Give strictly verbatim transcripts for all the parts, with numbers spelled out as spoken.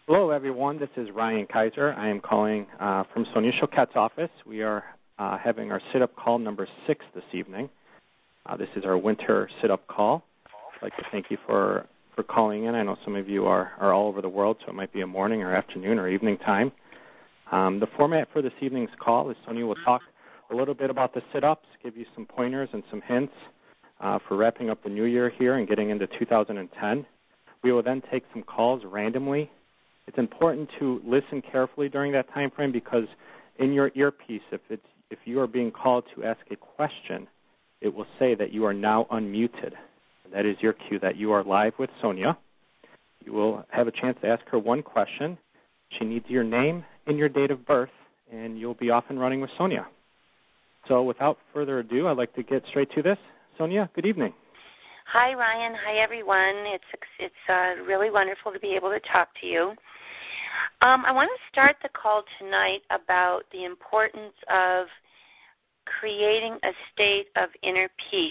Hello, everyone. This is Ryan Kaiser. I am calling uh, from Sonia Choquette's office. We are uh, having our sit-up call number six this evening. Uh, this is our winter sit-up call. I'd like to thank you for, for calling in. I know some of you are, are all over the world, so it might be a morning or afternoon or evening time. Um, the format for this evening's call is Sonia will talk a little bit about the sit-ups, give you some pointers and some hints uh, for wrapping up the new year here and getting into two thousand ten. We will then take some calls randomly. It's important to listen carefully during that time frame because in your earpiece, if it's if you are being called to ask a question, it will say that you are now unmuted. That is your cue that you are live with Sonia. You will have a chance to ask her one question. She needs your name and your date of birth, and you'll be off and running with Sonia. So without further ado, I'd like to get straight to this. Sonia, good evening. Hi, Ryan. Hi, everyone. It's it's uh, really wonderful to be able to talk to you. Um, I want to start the call tonight about the importance of creating a state of inner peace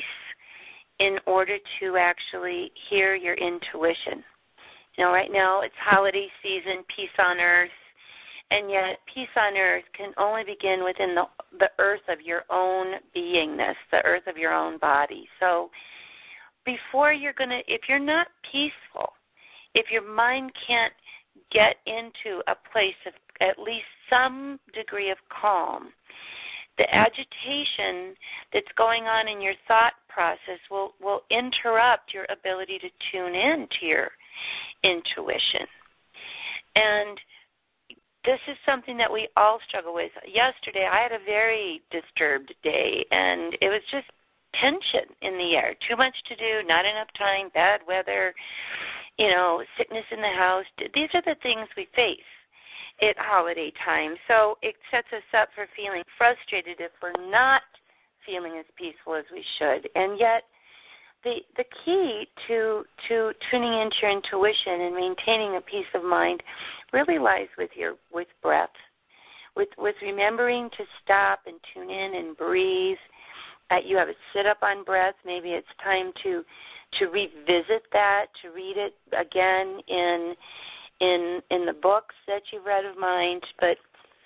in order to actually hear your intuition. You know, right now it's holiday season, peace on earth, and yet peace on earth can only begin within the, the earth of your own beingness, the earth of your own body. So before you're going to, if you're not peaceful, if your mind can't get into a place of at least some degree of calm, the agitation that's going on in your thought process will, will interrupt your ability to tune in to your intuition. And this is something that we all struggle with. Yesterday, I had a very disturbed day, and it was just tension in the air. Too much to do, not enough time, bad weather, you know, sickness in the house. These are the things we face at holiday time. So it sets us up for feeling frustrated if we're not feeling as peaceful as we should. And yet the the key to to tuning into your intuition and maintaining a peace of mind really lies with your with breath, with with remembering to stop and tune in and breathe. Uh, you have a sit-up on breath. Maybe it's time to to revisit that, to read it again in in in the books that you've read of mine, but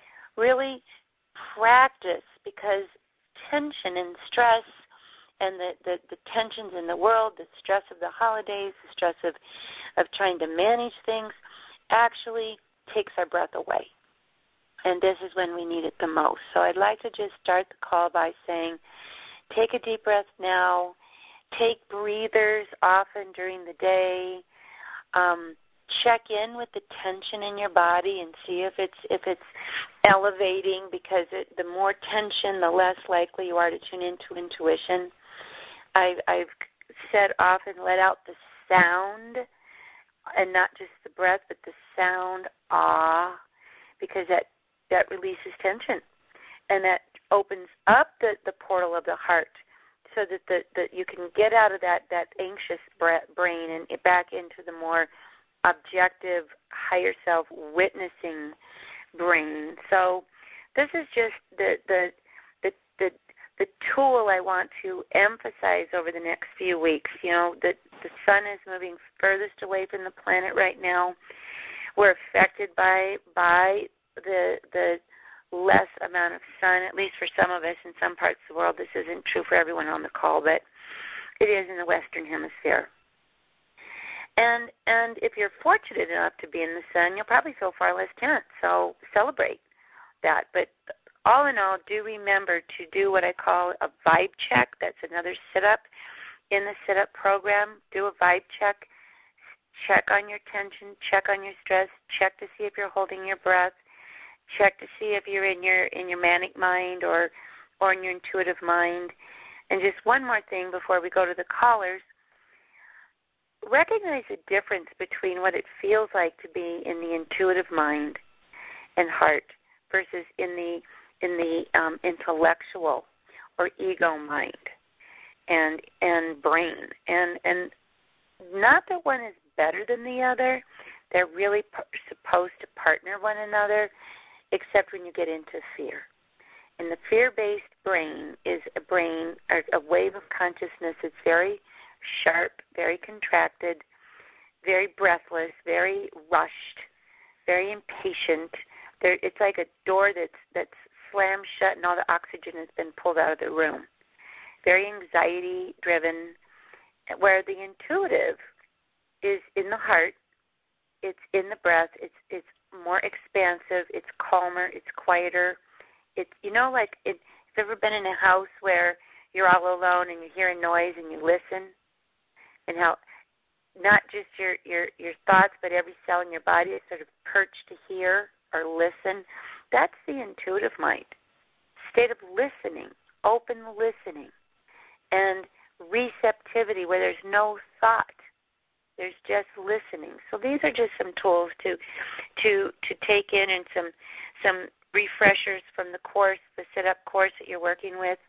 really practice, because tension and stress and the, the, the tensions in the world, the stress of the holidays, the stress of, of trying to manage things, actually takes our breath away. And this is when we need it the most. So I'd like to just start the call by saying, take a deep breath now. Take breathers often during the day. Um, check in with the tension in your body and see if it's if it's elevating, because it, the more tension, the less likely you are to tune into intuition. I've, I've said often, let out the sound, and not just the breath, but the sound, ah, because that, that releases tension, and that opens up the, the portal of the heart, so that the, that you can get out of that, that anxious brain and back into the more objective, higher self witnessing brain. So this is just the the the the, the tool I want to emphasize over the next few weeks. You know, the the sun is moving furthest away from the planet right now. We're affected by by the the less amount of sun, at least for some of us in some parts of the world. This isn't true for everyone on the call, but it is in the Western Hemisphere. And and if you're fortunate enough to be in the sun, you'll probably feel far less tense, so celebrate that. But all in all, do remember to do what I call a vibe check. That's another sit-up in the sit-up program. Do a vibe check. Check on your tension, check on your stress, check to see if you're holding your breath. Check to see if you're in your in your manic mind or or in your intuitive mind. And just one more thing before we go to the callers. Recognize the difference between what it feels like to be in the intuitive mind and heart versus in the in the um, intellectual or ego mind and and brain. And and not that one is better than the other. They're really p- supposed to partner one another, except when you get into fear. And the fear-based brain is a brain, or a wave of consciousness that's very sharp, very contracted, very breathless, very rushed, very impatient. There, it's like a door that's that's slammed shut and all the oxygen has been pulled out of the room. Very anxiety-driven, where the intuitive is in the heart, it's in the breath, it's it's more expansive, it's calmer, it's quieter. It's, you know, like, it, have you ever been in a house where you're all alone and you hear a noise and you listen? And how not just your, your, your thoughts, but every cell in your body is sort of perched to hear or listen. That's the intuitive mind. State of listening, open listening, and receptivity where there's no thought. There's just listening. So these are just some tools to to to take in, and some some refreshers from the course, the sit-up course that you're working with.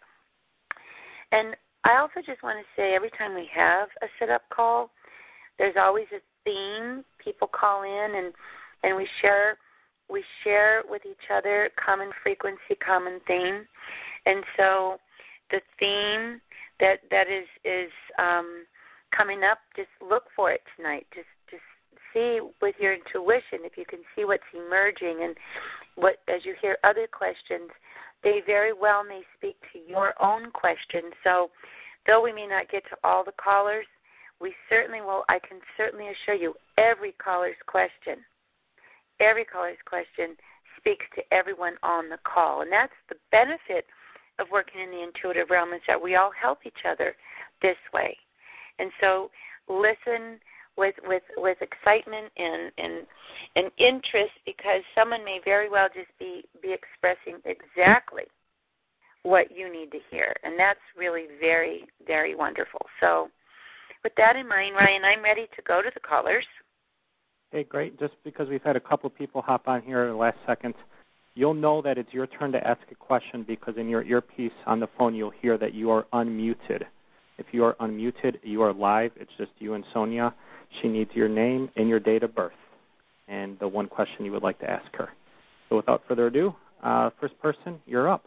And I also just want to say, every time we have a sit-up call, there's always a theme. People call in, and, and we share we share with each other common frequency, common theme. And so the theme that that is is um, coming up, just look for it tonight. Just just see with your intuition if you can see what's emerging, and what, as you hear other questions, they very well may speak to your own question. So though we may not get to all the callers, we certainly will, I can certainly assure you, every caller's question, every caller's question speaks to everyone on the call. And that's the benefit of working in the intuitive realm, is that we all help each other this way. And so listen with with, with excitement and, and and interest, because someone may very well just be, be expressing exactly what you need to hear. And that's really very, very wonderful. So with that in mind, Ryan, I'm ready to go to the callers. Hey, great. Just because we've had a couple people hop on here in the last second, you'll know that it's your turn to ask a question, because in your earpiece on the phone you'll hear that you are unmuted. If you are unmuted, you are live. It's just you and Sonia. She needs your name and your date of birth and the one question you would like to ask her. So without further ado, uh, first person, you're up.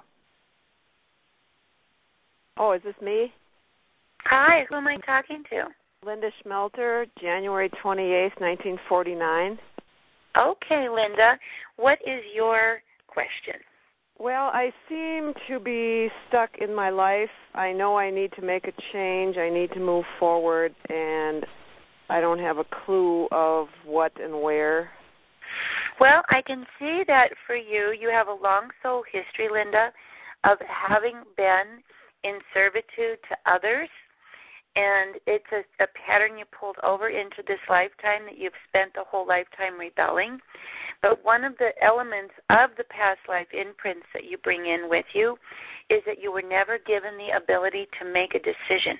Oh, is this me? Hi, who am I talking to? Linda Schmelter, January twenty-eighth, nineteen forty-nine. Okay, Linda. What is your question? Well, I seem to be stuck in my life. I know I need to make a change. I need to move forward, and I don't have a clue of what and where. Well, I can see that for you, you have a long soul history, Linda, of having been in servitude to others. And it's a, a pattern you pulled over into this lifetime, that you've spent the whole lifetime rebelling. But one of the elements of the past life imprints that you bring in with you is that you were never given the ability to make a decision.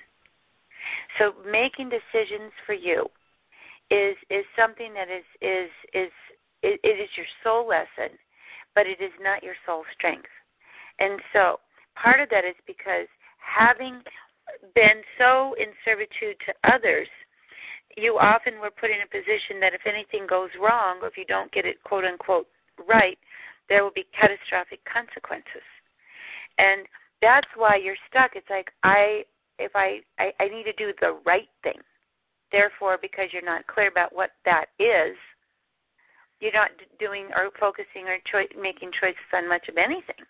So making decisions for you is is something that is is is it, it is your soul lesson, but it is not your soul strength. And so part of that is because having been so in servitude to others, you often were put in a position that if anything goes wrong, or if you don't get it quote unquote right, there will be catastrophic consequences. And that's why you're stuck. It's like I if I, I, I need to do the right thing. Therefore, because you're not clear about what that is, you're not doing or focusing or choi- making choices on much of anything.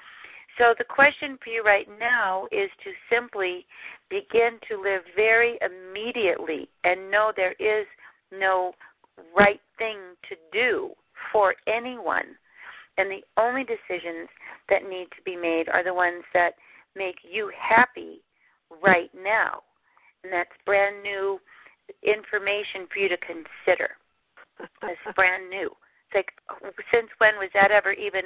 So the question for you right now is to simply begin to live very immediately and know there is no right thing to do for anyone. And the only decisions that need to be made are the ones that make you happy right now. And that's brand new information for you to consider. It's brand new. It's like, since when was that ever even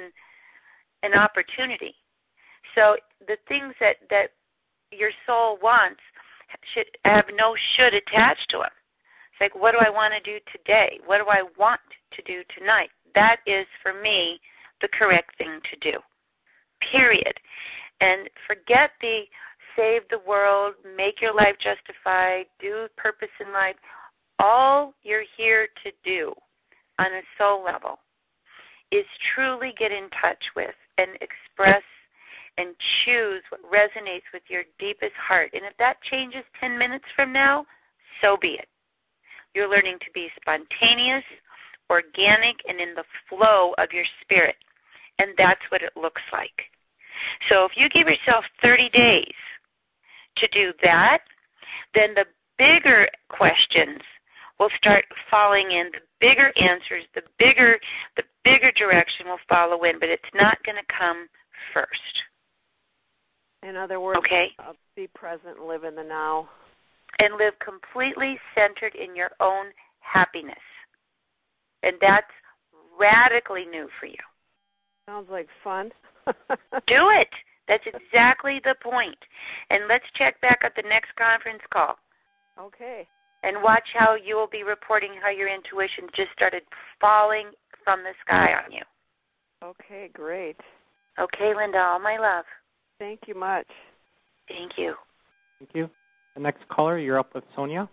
an opportunity? So the things that, that your soul wants should have no should attached to them. It's like, what do I want to do today? What do I want to do tonight? That is, for me, the correct thing to do, period. And forget the save the world, make your life justified, do purpose in life. All you're here to do on a soul level is truly get in touch with and express and choose what resonates with your deepest heart. And if that changes ten minutes from now, so be it. You're learning to be spontaneous organic and in the flow of your spirit. And that's what it looks like. So if you give yourself thirty days to do that, then the bigger questions will start falling in, the bigger answers, the bigger the bigger direction will follow in, but it's not going to come first. In other words, okay? uh, be present and live in the now. And live completely centered in your own happiness. And that's radically new for you. Sounds like fun. Do it. That's exactly the point. And let's check back at the next conference call. Okay. And watch how you will be reporting how your intuition just started falling from the sky on you. Okay, great. Okay, Linda, all my love. Thank you much. Thank you. Thank you. The next caller, you're up with Sonia.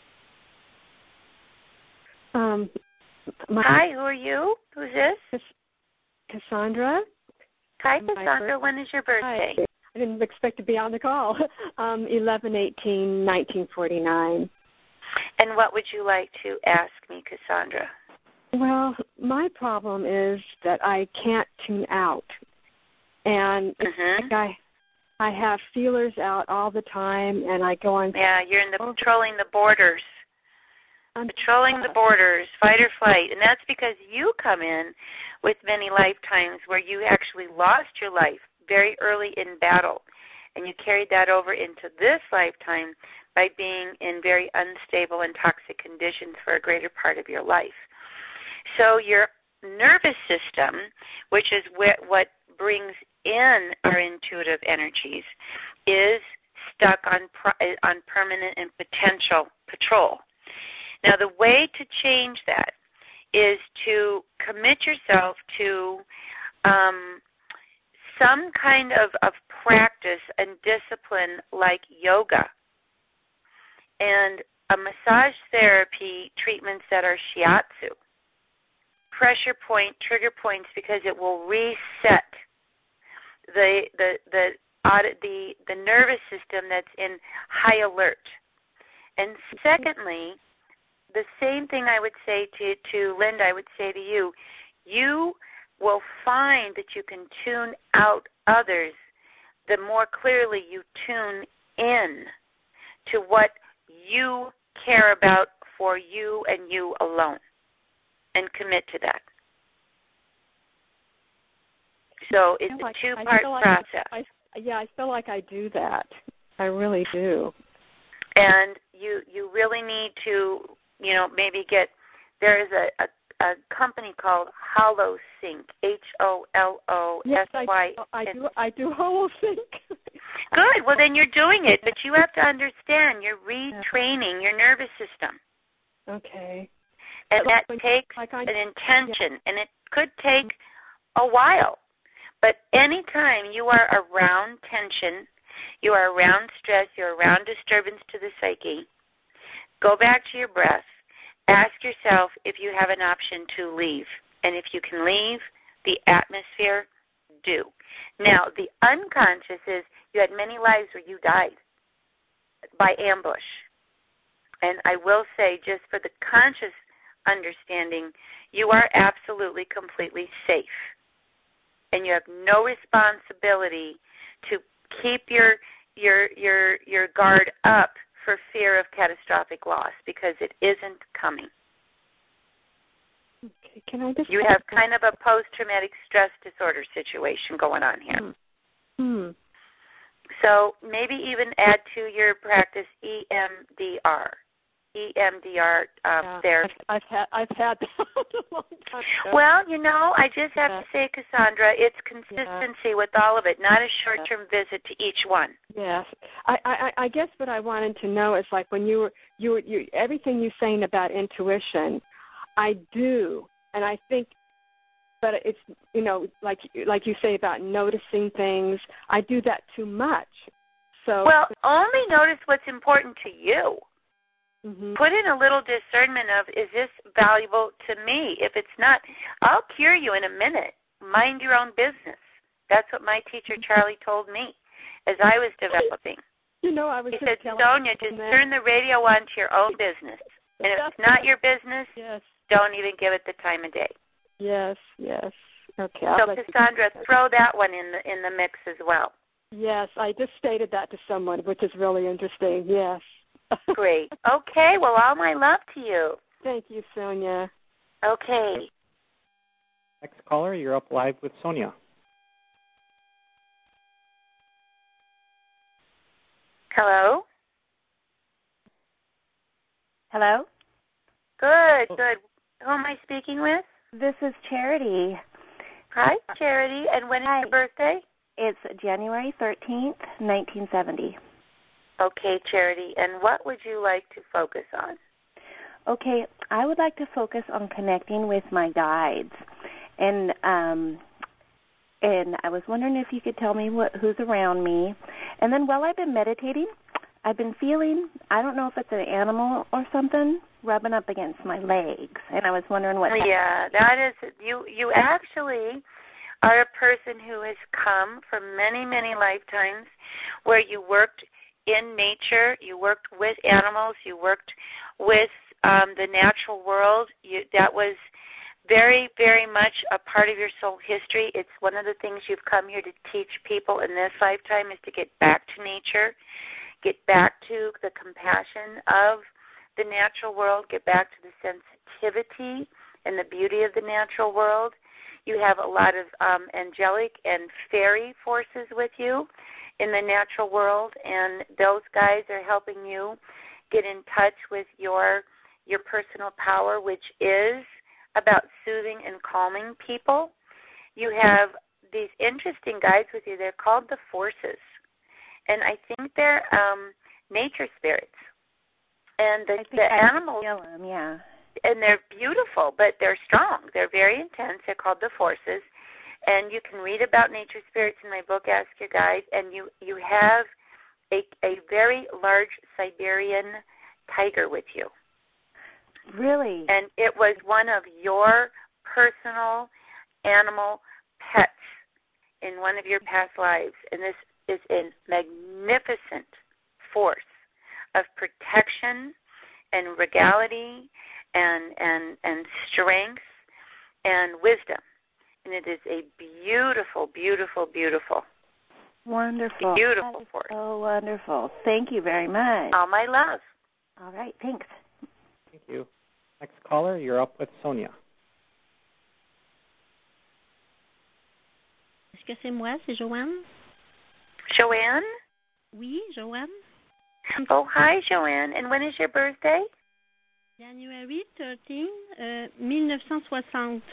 Um, my Hi, who are you? Who's this? Cassandra. Hi, Cassandra. When is your birthday? Hi. I didn't expect to be on the call. Um, eleven eighteen nineteen forty-nine. And what would you like to ask me, Cassandra? Well, my problem is that I can't tune out. And it's mm-hmm. like I I have feelers out all the time, and I go on. Yeah, you're in the patrolling the borders. I'm patrolling the borders, fight or flight. And that's because you come in with many lifetimes where you actually lost your life very early in battle. And you carried that over into this lifetime by being in very unstable and toxic conditions for a greater part of your life. So your nervous system, which is wh- what brings in our intuitive energies, is stuck on pro- on permanent and potential patrol. Now, the way to change that is to commit yourself to um, some kind of, of practice and discipline like yoga and a massage therapy treatments that are shiatsu, pressure point, trigger points, because it will reset the the the the, the nervous system that's in high alert. And secondly, the same thing I would say to, to Linda, I would say to you, you will find that you can tune out others the more clearly you tune in to what you care about for you and you alone, and commit to that. So it's a like, two-part like process. I, I, yeah, I feel like I do that. I really do. And you you really need to, you know, maybe get, there is a, a, a company called Hollow Sync, H O L O S Y. Yes, I, I do. I do Hollow Sync. Good. Well, then you're doing it, but you have to understand you're retraining your nervous system. Okay. And that like, takes like I, an intention, yeah. and it could take a while. But anytime you are around tension, you are around stress, you're around disturbance to the psyche, go back to your breath. Ask yourself if you have an option to leave. And if you can leave the atmosphere, do. Now, the unconscious is you had many lives where you died by ambush. And I will say, just for the conscious understanding, you are absolutely, completely safe. And you have no responsibility to keep your your your your guard up for fear of catastrophic loss, because it isn't coming. Okay, can I just you have kind of a post-traumatic stress disorder situation going on here. Hmm. So maybe even add to your practice E M D R. E M D R um, yeah, therapy. I've, I've had I've had that a long time ago. Well, you know, I just have yeah. to say, Cassandra, it's consistency yeah. with all of it, not a short-term yeah. visit to each one. Yes, I, I I guess what I wanted to know is, like, when you were you were you everything you're saying about intuition, I do, and I think, but it's, you know, like like you say about noticing things, I do that too much. So well, only notice what's important to you. Mm-hmm. Put in a little discernment of, is this valuable to me? If it's not, I'll cure you in a minute. Mind your own business. That's what my teacher Charlie told me as I was developing. You know, I was he just said, Sonia, just that. turn the radio on to your own business. And if it's not your business, yes. don't even give it the time of day. Yes, yes. Okay. So, like Cassandra, throw that one in the in the mix as well. Yes, I just stated that to someone, which is really interesting. Yes. Great. Okay. Well, all my love to you. Thank you, Sonia. Okay. Next caller, you're up live with Sonia. Hello? Hello? Good, good. Who am I speaking with? This is Charity. Hi, Charity. And when is Hi. your birthday? It's January thirteenth, nineteen seventy. Okay, Charity. And what would you like to focus on? Okay, I would like to focus on connecting with my guides. And um, and I was wondering if you could tell me what, who's around me. And then while I've been meditating, I've been feeling, I don't know if it's an animal or something, rubbing up against my legs. And I was wondering what that Yeah, that is, you, you actually are a person who has come from many, many lifetimes where you worked in nature, you worked with animals, you worked with um, the natural world. You, that was very, very much a part of your soul history. It's one of the things you've come here to teach people in this lifetime is to get back to nature, get back to the compassion of the natural world, get back to the sensitivity and the beauty of the natural world. You have a lot of um, angelic and fairy forces with you in the natural world, and those guys are helping you get in touch with your your personal power, which is about soothing and calming people. You have these interesting guides with you. They're called the forces, and I think they're um, nature spirits. And the, the animals, feel them, yeah. And they're beautiful, but they're strong. They're very intense. They're called the forces. And you can read about nature spirits in my book, Ask Your Guide, and you, you have a, a very large Siberian tiger with you. Really? And it was one of your personal animal pets in one of your past lives. And this is a magnificent force of protection and regality and, and, and strength and wisdom. And it is a beautiful, beautiful, beautiful, wonderful, beautiful force. So wonderful. Thank you very much. All my love. All right, thanks. Thank you. Next caller, you're up with Sonia. Est-ce que c'est moi? C'est Joanne? Joanne? Oui, Joanne. Oh, hi, Joanne. And when is your birthday? January thirteenth, uh, nineteen sixty.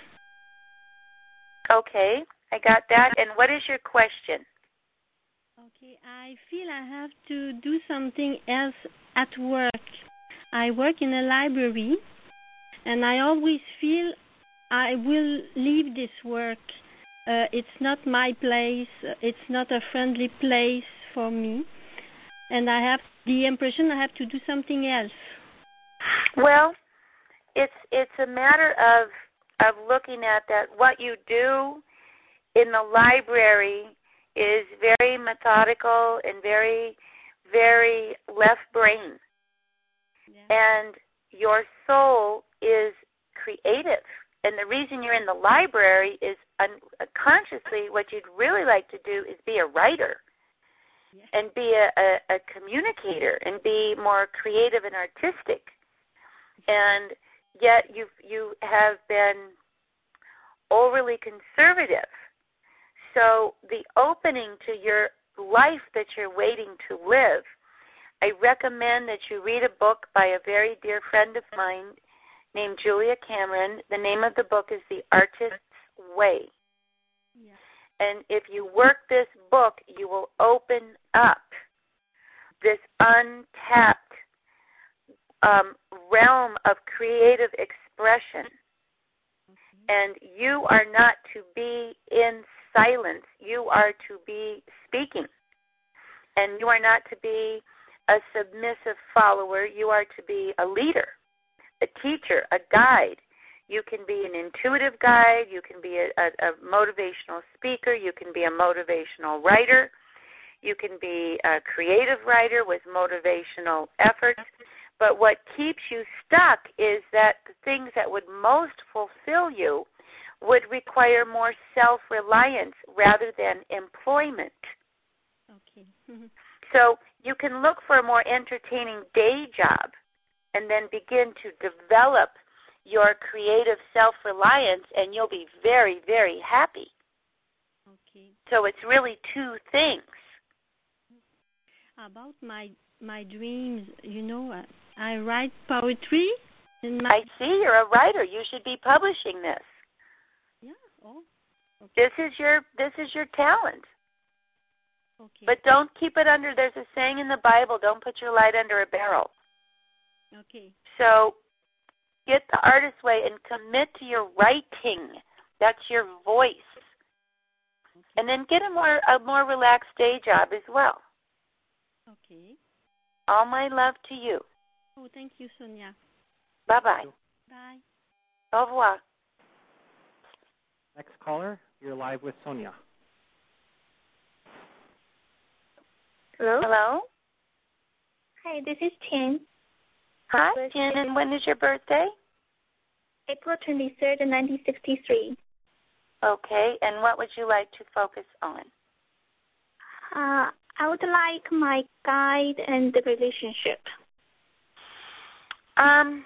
Okay, I got that. And what is your question? Okay, I feel I have to do something else at work. I work in a library, and I always feel I will leave this work. Uh, it's not my place. It's not a friendly place for me. And I have the impression I have to do something else. Well, it's it's a matter of of looking at that. What you do in the library is very methodical and very, very left brain. Yeah. And your soul is creative. And the reason you're in the library is unconsciously what you'd really like to do is be a writer. Yeah. And be a, a, a communicator and be more creative and artistic. And yet you you have been overly conservative. So the opening to your life that you're waiting to live, I recommend that you read a book by a very dear friend of mine named Julia Cameron. The name of the book is The Artist's Way. Yeah. And if you work this book, you will open up this untapped um, realm of creative expression. Mm-hmm. And you are not to be in silence. You are to be speaking. And you are not to be a submissive follower. You are to be a leader, a teacher, a guide. You can be an intuitive guide. You can be a, a, a motivational speaker. You can be a motivational writer. You can be a creative writer with motivational efforts. But what keeps you stuck is that the things that would most fulfill you would require more self-reliance rather than employment. Okay. Mm-hmm. So you can look for a more entertaining day job and then begin to develop your creative self-reliance, and you'll be very, very happy. Okay. So it's really two things. About my my dreams, you know, I, I write poetry. In my I see you're a writer. You should be publishing this. Yeah. Oh. Okay. This is your this is your talent. Okay. But don't keep it under. There's a saying in the Bible: "Don't put your light under a barrel." Okay. So get the artist way and commit to your writing. That's your voice. Okay. And then get a more a more relaxed day job as well. Okay. All my love to you. Oh, thank you, Sonia. Bye-bye. Bye. Au revoir. Next caller, you're live with Sonia. Hello? Hello? Hi, this is Chen. Hi, Jen, and when is your birthday? April twenty-third, nineteen sixty-three. Okay, and what would you like to focus on? Uh, I would like my guide and the relationship. Um,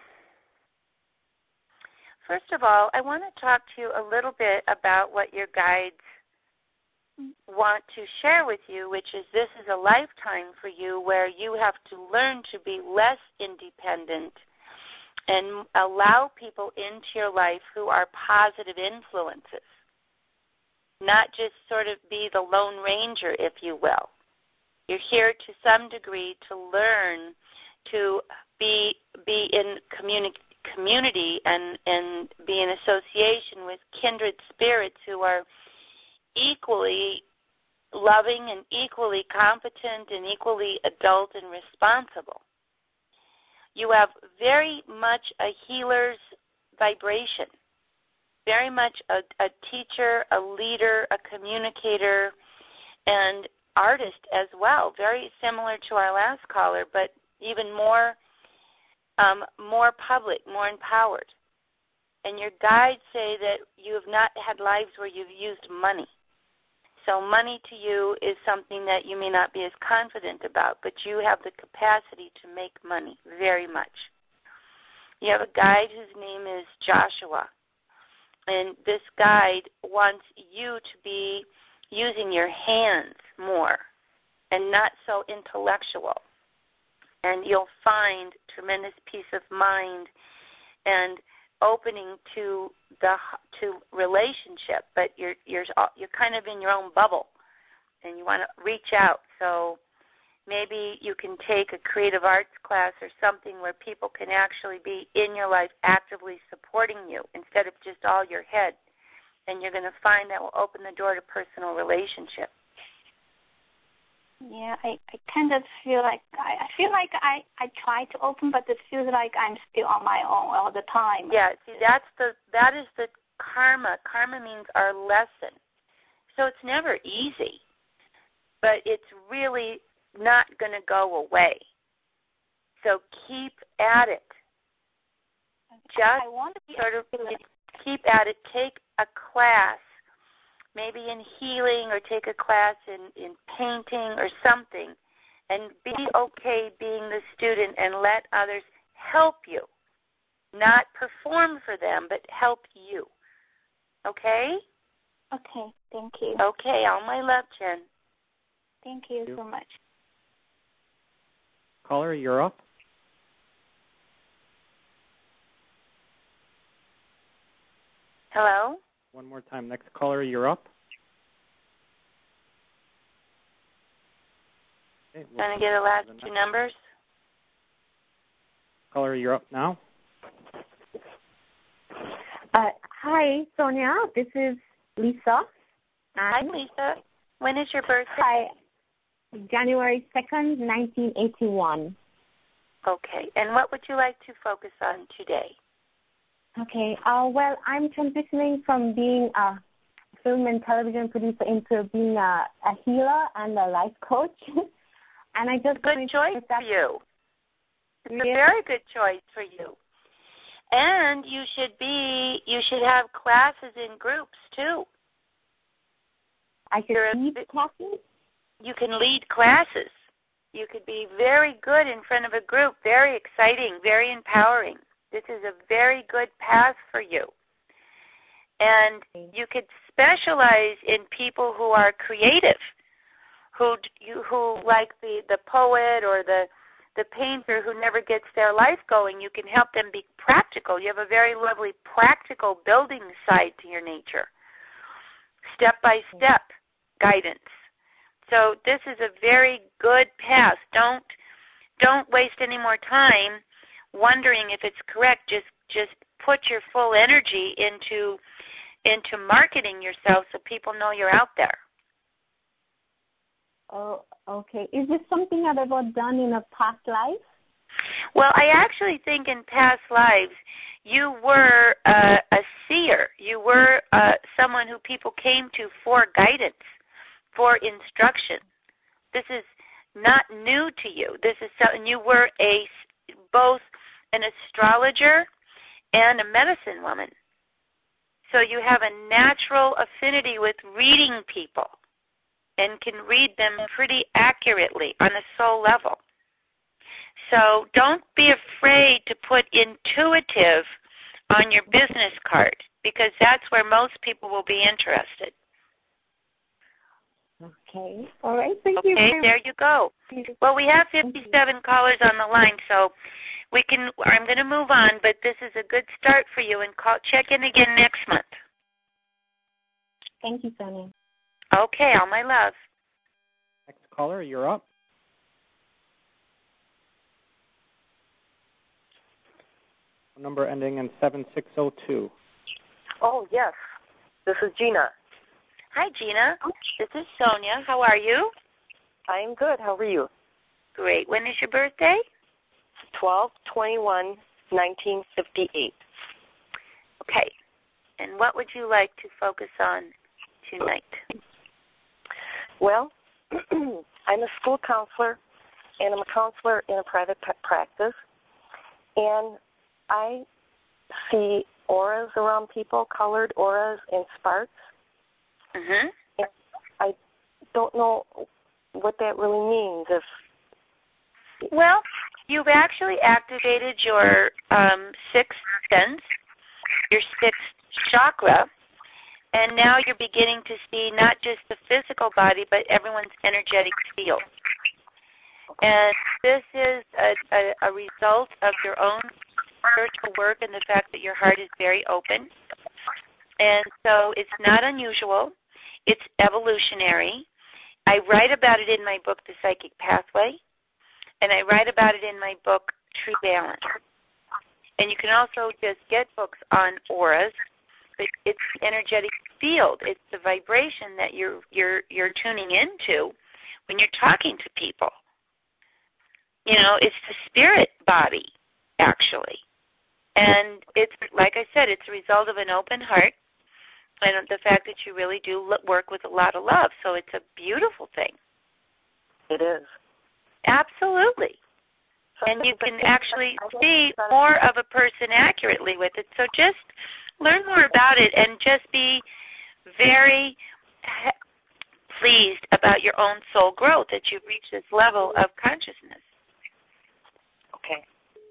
first of all, I want to talk to you a little bit about what your guides want to share with you, which is this is a lifetime for you where you have to learn to be less independent and allow people into your life who are positive influences, not just sort of be the Lone Ranger, if you will. You're here to some degree to learn to be be in communi- community and, and be in association with kindred spirits who are equally loving and equally competent and equally adult and responsible. You have very much a healer's vibration, very much a, a teacher, a leader, a communicator, and artist as well, very similar to our last caller, but even more um, more public, more empowered. And your guides say that you have not had lives where you've used money. So money to you is something that you may not be as confident about, but you have the capacity to make money very much. You have a guide whose name is Joshua, and this guide wants you to be using your hands more and not so intellectual. And you'll find tremendous peace of mind and opening to the to relationship, but you're you're you're kind of in your own bubble, and you want to reach out. So maybe you can take a creative arts class or something where people can actually be in your life, actively supporting you instead of just all your head. And you're going to find that will open the door to personal relationship. Yeah, I, I kind of feel like I, I feel like I, I try to open, but it feels like I'm still on my own all the time. Yeah, see, that's the that is the karma. Karma means our lesson. So it's never easy, but it's really not going to go away. So keep at it. Just I want to be sort of keep at it. Take a class, maybe in healing, or take a class in, in painting or something, and be okay being the student and let others help you. Not perform for them, but help you. Okay? Okay, thank you. Okay, all my love, Jen. Thank you, Thank you. so much. Caller, you're up. Hello? One more time. Next caller, you're up. Okay, we'll Trying to get the last the two next. numbers. Caller, you're up now. Uh, hi, Sonia. This is Lisa. Hi, Lisa. When is your birthday? Hi. January second, nineteen eighty-one. Okay. And what would you like to focus on today? Okay. Uh, well, I'm transitioning from being a film and television producer into being a, a healer and a life coach. And I just Good choice for you. It's a very good choice for you. And you should be, you should have classes in groups, too. I should You're lead a, classes? You can lead classes. You could be very good in front of a group, very exciting, very empowering. This is a very good path for you. And you could specialize in people who are creative, who you, who like the, the poet or the the painter who never gets their life going. You can help them be practical. You have a very lovely practical building side to your nature, step-by-step guidance. So this is a very good path. Don't don't waste any more time wondering if it's correct. Just just put your full energy into into marketing yourself so people know you're out there. Oh, okay. Is this something I've ever done in a past life? Well, I actually think in past lives you were uh, a seer. You were uh, someone who people came to for guidance, for instruction. This is not new to you. This is something you were a both an astrologer and a medicine woman. So you have a natural affinity with reading people and can read them pretty accurately on a soul level. So don't be afraid to put intuitive on your business card, because that's where most people will be interested. Okay. All right. Thank okay, you. Okay, there you go. Well, we have fifty-seven callers on the line, so we can. I'm going to move on, but this is a good start for you, and call, check in again next month. Thank you, Sonia. Okay, all my love. Next caller, you're up. Number ending in seven six zero two. Oh, yes. This is Gina. Hi, Gina. This is Sonia. How are you? I'm good. How are you? Great. When is your birthday? twelve twenty-one nineteen fifty-eight. Okay. And what would you like to focus on tonight? Well, I'm a school counselor, and I'm a counselor in a private practice, and I see auras around people, colored auras and sparks. Mm-hmm. And I don't know what that really means. If Well, you've actually activated your um, sixth sense, your sixth chakra, and now you're beginning to see not just the physical body, but everyone's energetic field. And this is a, a, a result of your own spiritual work and the fact that your heart is very open. And so it's not unusual. It's evolutionary. I write about it in my book, The Psychic Pathway, and I write about it in my book, True Balance. And you can also just get books on auras. It's the energetic field. It's the vibration that you're you're you're tuning into when you're talking to people. You know, it's the spirit body, actually. And it's, like I said, it's a result of an open heart and the fact that you really do work with a lot of love. So it's a beautiful thing. It is. Absolutely. And you can actually see more of a person accurately with it. So just learn more about it and just be very pleased about your own soul growth, that you've reached this level of consciousness. Okay.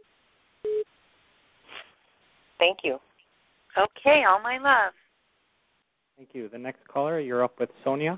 Thank you. Okay, all my love. Thank you. The next caller, you're up with Sonia.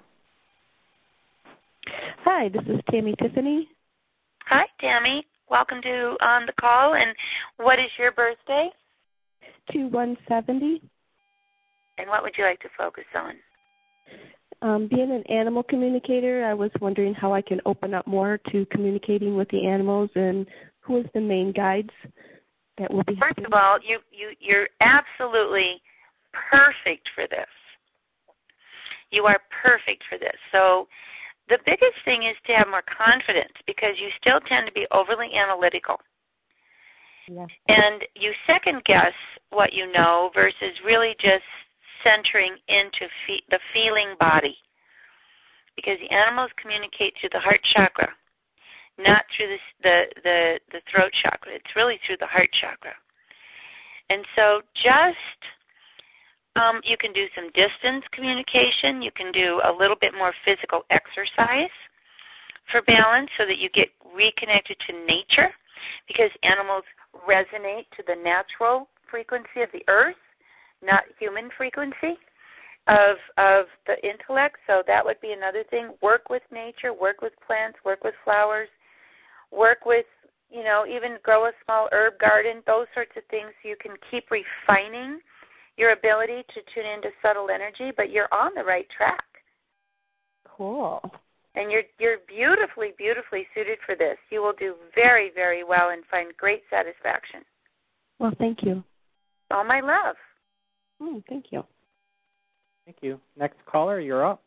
Hi, this is Tammy Tiffany. Hi, Tammy. Welcome to On the Call. And what is your birthday? two one seventy. And what would you like to focus on? Um, being an animal communicator, I was wondering how I can open up more to communicating with the animals, and who is the main guides that will be First helping? of all, you, you, you're absolutely perfect for this. You are perfect for this. So the biggest thing is to have more confidence, because you still tend to be overly analytical. Yeah. And you second guess what you know versus really just centering into fe- the feeling body. Because the animals communicate through the heart chakra. not through the, the, the, the throat chakra. It's really through the heart chakra. And so just, um, you can do some distance communication. You can do a little bit more physical exercise for balance so that you get reconnected to nature, because animals resonate to the natural frequency of the earth, not human frequency of of the intellect. So that would be another thing. Work with nature, work with plants, work with flowers, work with, you know, even grow a small herb garden, those sorts of things, so you can keep refining your ability to tune into subtle energy, but you're on the right track. Cool. And you're you're beautifully, beautifully suited for this. You will do very, very well and find great satisfaction. Well, thank you. All my love. Oh, thank you. Thank you. Next caller, you're up.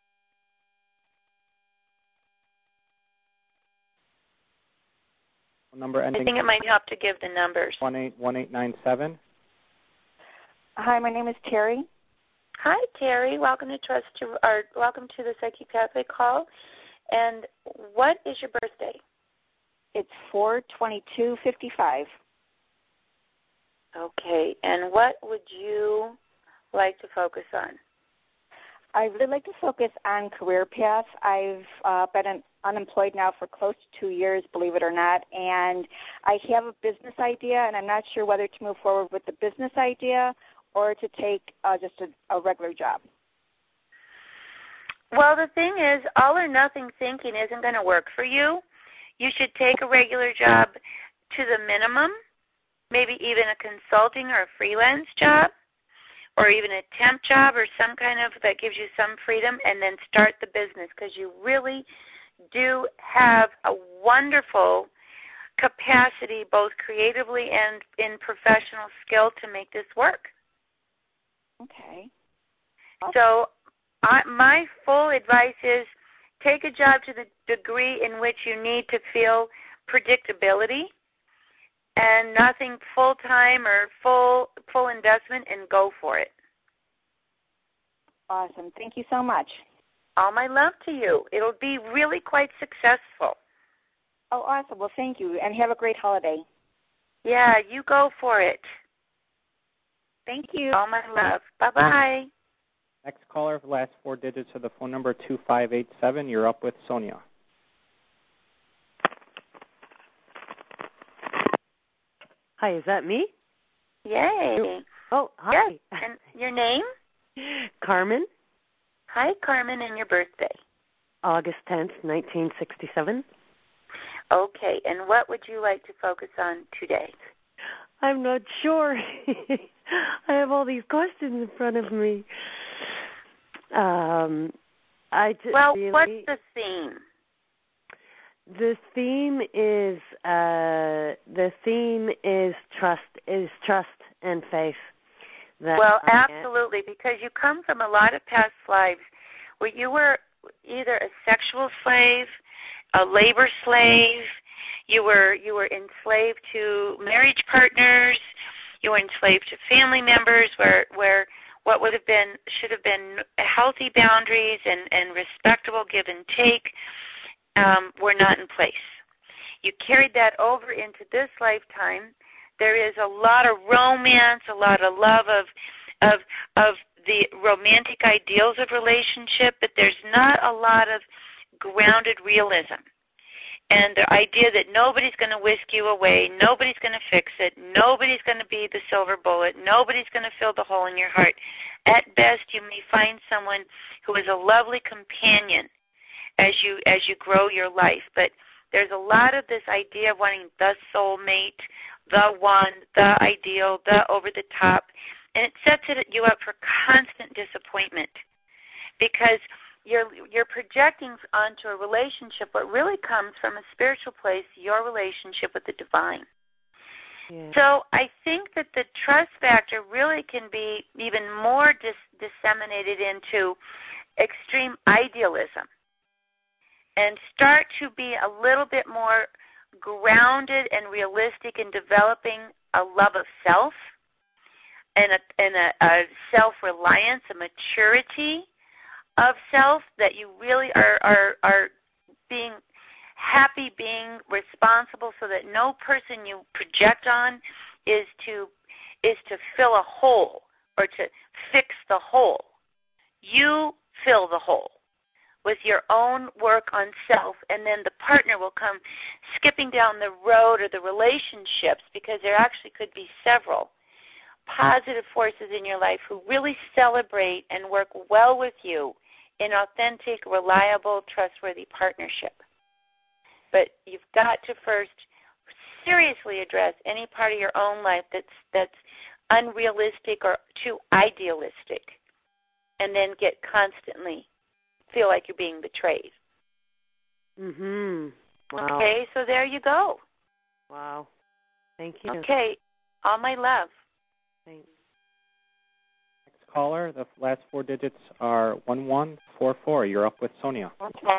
Number ending. I think it might help to give the numbers. One eight one eight nine seven. Hi, my name is Terry. Hi, Terry. Welcome to Trust to or welcome to the Psychic Pathway call. And what is your birthday? It's four twenty-two fifty-five. Okay. And what would you like to focus on? I really like to focus on career paths. I've uh, been an, unemployed now for close to two years, believe it or not, and I have a business idea, and I'm not sure whether to move forward with the business idea or to take uh, just a, a regular job. Well, the thing is, all or nothing thinking isn't going to work for you. You should take a regular job to the minimum, maybe even a consulting or a freelance job, or even a temp job or some kind of that gives you some freedom, and then start the business, because you really do have a wonderful capacity, both creatively and in professional skill, to make this work. Okay. So I, my full advice is take a job to the degree in which you need to feel predictability, and nothing full-time or full full investment, and go for it. Awesome. Thank you so much. All my love to you. It'll be really quite successful. Oh, awesome. Well, thank you, and have a great holiday. Yeah, you go for it. Thank you. All my love. Bye-bye. Next caller, last four digits of the phone number, two five eight seven. You're up with Sonia. Hi, is that me? Yay. Oh, hi. Yes. And your name? Carmen. Hi, Carmen, and your birthday? August tenth, nineteen sixty-seven. Okay, and what would you like to focus on today? I'm not sure. I have all these questions in front of me. Um, I just well, really, what's the theme? The theme is uh, the theme is trust is trust and faith. That well, I absolutely, because you come from a lot of past lives where you were either a sexual slave, a labor slave, you were you were enslaved to marriage partners, you were enslaved to family members, where where what would have been should have been healthy boundaries and, and respectable give and take um, were not in place. You carried that over into this lifetime. There is a lot of romance, a lot of love of of of the romantic ideals of relationship, but there's not a lot of grounded realism. And the idea that nobody's going to whisk you away, nobody's going to fix it, nobody's going to be the silver bullet, nobody's going to fill the hole in your heart. At best, you may find someone who is a lovely companion as you as you grow your life. But there's a lot of this idea of wanting the soulmate, the one, the ideal, the over the top, and it sets it, you up for constant disappointment, because You're, you're projecting onto a relationship what really comes from a spiritual place, your relationship with the divine. Yeah. So I think that the trust factor really can be even more dis- disseminated into extreme idealism and start to be a little bit more grounded and realistic in developing a love of self and a, and a, a self-reliance, a maturity of self, that you really are, are are being happy being responsible so that no person you project on is to is to fill a hole or to fix the hole. You fill the hole with your own work on self, and then the partner will come skipping down the road, or the relationships, because there actually could be several positive forces in your life who really celebrate and work well with you in authentic, reliable, trustworthy partnership. But you've got to first seriously address any part of your own life that's that's unrealistic or too idealistic, and then get constantly feel like you're being betrayed. Mhm. Wow. Okay, so there you go. Wow. Thank you. Okay, all my love. Thanks. Next caller, the last four digits are one one four four. You're up with Sonia. Okay.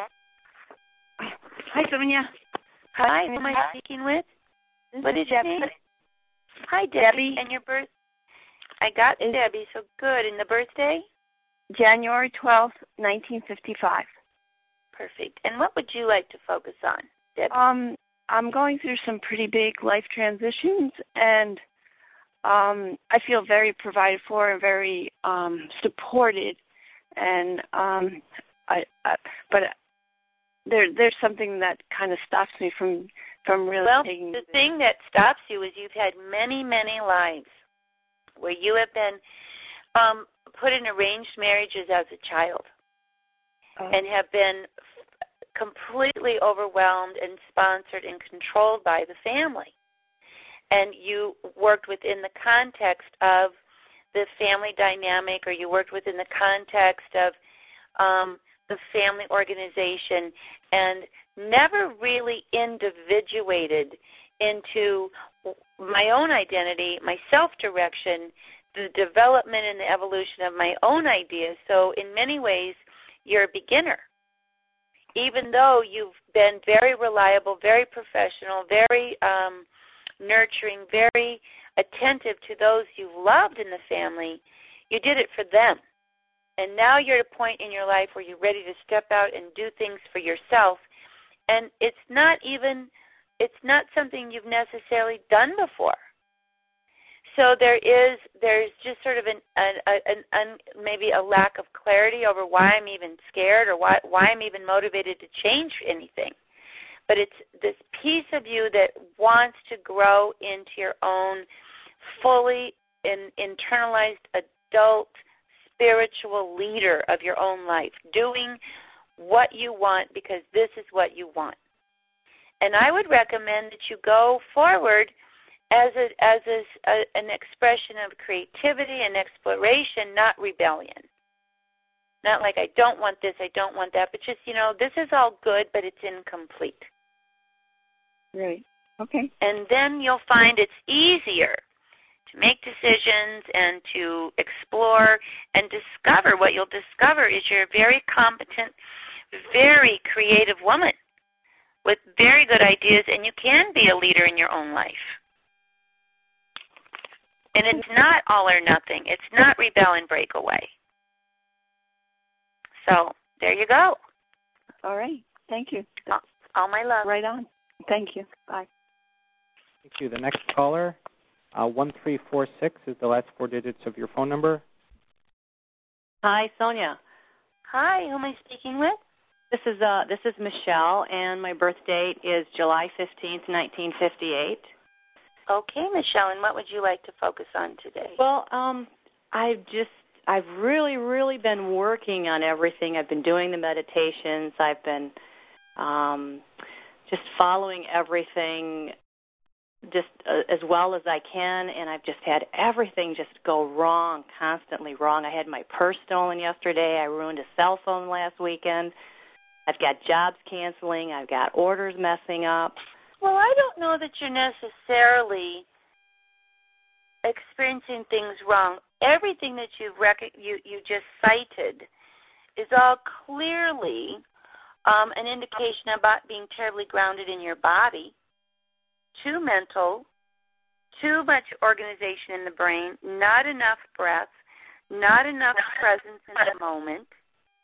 Hi, Sonia. Hi, who am I speaking with? This what is Debbie. your name? Hi, Debbie. Debbie. And your birth? I got Is Debbie, so good. And the birthday? January twelfth, nineteen fifty-five. Perfect. And what would you like to focus on, Debbie? Um, I'm going through some pretty big life transitions, and um, I feel very provided for and very um, supported. And um, I, I, but there, there's something that kind of stops me from from really well, taking. the thing that stops you is you've had many, many lives where you have been um, put in arranged marriages as a child, oh. and have been completely overwhelmed and sponsored and controlled by the family. And you worked within the context of the family dynamic, or you worked within the context of um, the family organization, and never really individuated into my own identity, my self-direction, the development and the evolution of my own ideas. So in many ways, you're a beginner. Even though you've been very reliable, very professional, very um, nurturing, very attentive to those you've loved in the family, you did it for them. And now you're at a point in your life where you're ready to step out and do things for yourself. And it's not even, it's not something you've necessarily done before. So there is, there's just sort of an, an, an, an maybe a lack of clarity over why I'm even scared, or why, why I'm even motivated to change anything. But it's this piece of you that wants to grow into your own fully in, internalized adult spiritual leader of your own life, doing what you want because this is what you want. And I would recommend that you go forward as a, as a, a, an expression of creativity and exploration, not rebellion. Not like I don't want this, I don't want that, but just, you know, this is all good, but it's incomplete. Right. Okay. And then you'll find it's easier to make decisions and to explore and discover. What you'll discover is you're a very competent, very creative woman with very good ideas, and you can be a leader in your own life. And it's not all or nothing. It's not rebel and break away. So there you go. All right. Thank you. All, all my love. Right on. Thank you. Bye. Thank you. The next caller, uh, one three four six is the last four digits of your phone number. Hi, Sonia. Hi, who am I speaking with? This is uh, this is Michelle, and my birth date is July fifteenth, nineteen fifty-eight. Okay, Michelle, and what would you like to focus on today? Well, um, I've just, I've really, really been working on everything. I've been doing the meditations. I've been um, just following everything just uh, as well as I can, and I've just had everything just go wrong, constantly wrong. I had my purse stolen yesterday. I ruined a cell phone last weekend. I've got jobs canceling. I've got orders messing up. Well, I don't know that you're necessarily experiencing things wrong. Everything that you've rec- you, you just cited is all clearly um, an indication about being terribly grounded in your body, too mental, too much organization in the brain, not enough breath, not enough presence in the moment,